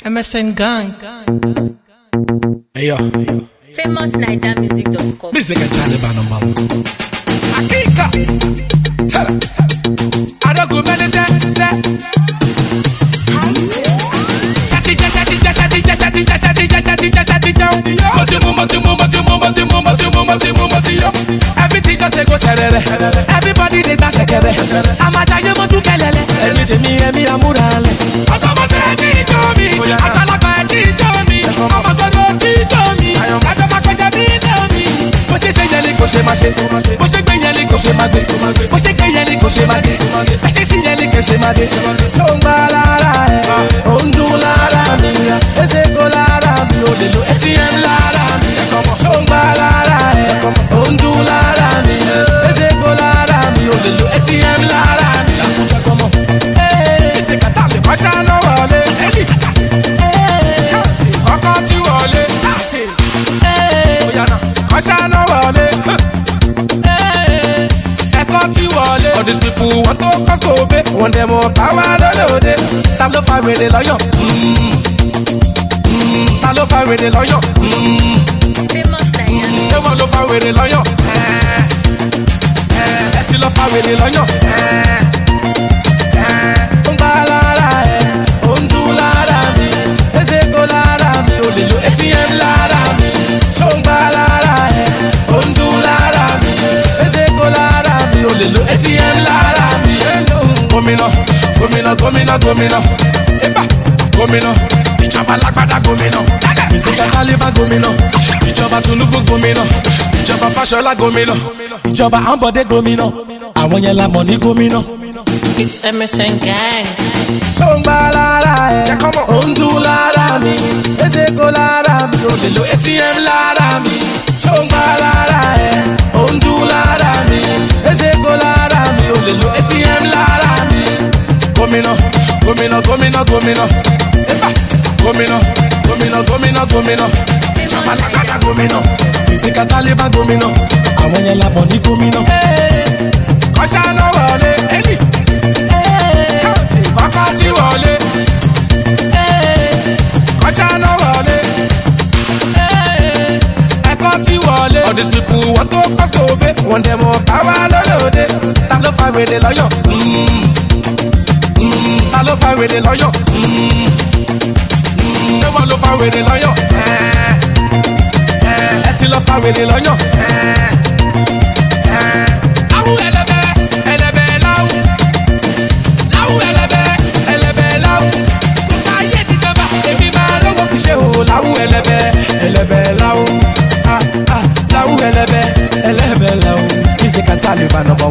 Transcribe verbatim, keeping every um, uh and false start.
M S N Gang. Hey yo, famous niger music dot com. music and Taliban on mama. Akika, tell her. I don't go many there, there. Shatija, shatija, shatija, shatija, shatija, shatija, shatija. Motimu, motimu, motimu, motimu, motimu, motimu, motimu. Everything just they go serere. Everybody they dash ekere. Amadaye mo tu kelele. Everything me and me amurale. Otomo te ti jomi. Atalaka ti jomi. Mama todo ti jomi. Adama ko jabi jomi. Bó ṣe ṣe yẹn ni kò ṣe má ṣe. Bó ṣe gbé yẹn ni kò ṣe má gbé. Bó ṣe gbé yẹn ni kò ṣe má gbé. Bó ṣe ṣe yẹn ni kò ṣe má gbé. Tó ń gbá lára ẹ̀, ó ń dún lára mi. Ẹsẹ̀ kó lára mi, ó lè lo A T M lára mi. Tó ń gbá lára ẹ̀, ó ń dún lára mi. Ẹsẹ̀ kó lára mi, ó lè lo A T M lára mi. Àkùjọ kọ́mọ. Ẹsẹ̀ kàtà lè kọ́ ṣáná wọlé. Kọ́kọ́ tí wọlé. Kọ́ ṣáná wọlé. Ẹ̀kọ́ tí wọlé. All these people want to cause go pay. Want them all power lọ́lọ́dẹ. Ta ló fa wèrè lọ́yọ̀? Ta ló fa wèrè lọ́yọ̀? Famous niger music. Ṣé wọ́n ló fa wèrè lọ́yọ̀? Ẹ ti lọ fa wèrè lọ́yọ̀. Ó ń gbá lára ẹ̀, ó ń dún lára mi. Ẹsẹ̀ kó lára mi, ó lè lo A T M lára mi. Ṣó ń gbá lára ẹ̀, ó ń dún lára mi. Ẹsẹ̀ kó lára mi, ó lè lo A T M lára mi. Gómìnà, gómìnà, gómìnà, gómìnà. Ẹ̀bà, gómìnà. Ìjọba lágbádá gómìnà. Mísíkà Tálíbà gómìnà. Ìjọba Tinubu gómìnà. Ìjọba Fáṣọlá gómìnà. Ìjọba Ambode gómìnà. Àwọn yẹn la mọ̀ ní gómìnà. It's M S N Gang. Tó ń gbá lára ẹ̀, ó ń dún lára mi. Ẹsẹ̀ kó lára mi, ó lè lo A T M lára mi. Tó ń gbá lára ẹ̀, ó ń dún lára mi. Ẹsẹ̀ kó lára mi, ó lè lo A T M lára mi. Gómìnà, gómìnà, gómìnà, gómìnà. Ẹ̀bà, gómìnà, gómìnà, gómìnà, gómìnà. Ìjọba lágbádá gómìnà. Mísíkà Tálíbà gómìnà. Àwọn yẹn la mọ̀ ní gómìnà. Kọ́ṣá náà wọlé. Ẹ̀lì. Kọ́kọ́ tí wọlé. Kọ́ṣá náà wọlé. Ẹ̀kọ́ tí wọlé. All these people want to cause go pay. Want them all power lọ́lọ́dẹ. Ta ló fa wèrè lọ́yọ̀? Ta ló fa wèrè lọ́yọ̀? Ṣé wọ́n ló fa wèrè lọ́yọ̀? Ẹ ti lọ fa wèrè lọ́yọ̀. Láwù ẹlẹ́bẹ̀, ẹlẹ́bẹ̀ láwù. Láwù ẹlẹ́bẹ̀, ẹlẹ́bẹ̀ láwù. Gbogbo ayé December, èmi máa lọ́wọ́ fi ṣe o. Láwù ẹlẹ́bẹ̀, ẹlẹ́bẹ̀ láwù. Ah ah, láwù ẹlẹ́bẹ̀, ẹlẹ́bẹ̀ láwù. Mísíkà Tálíbà náà.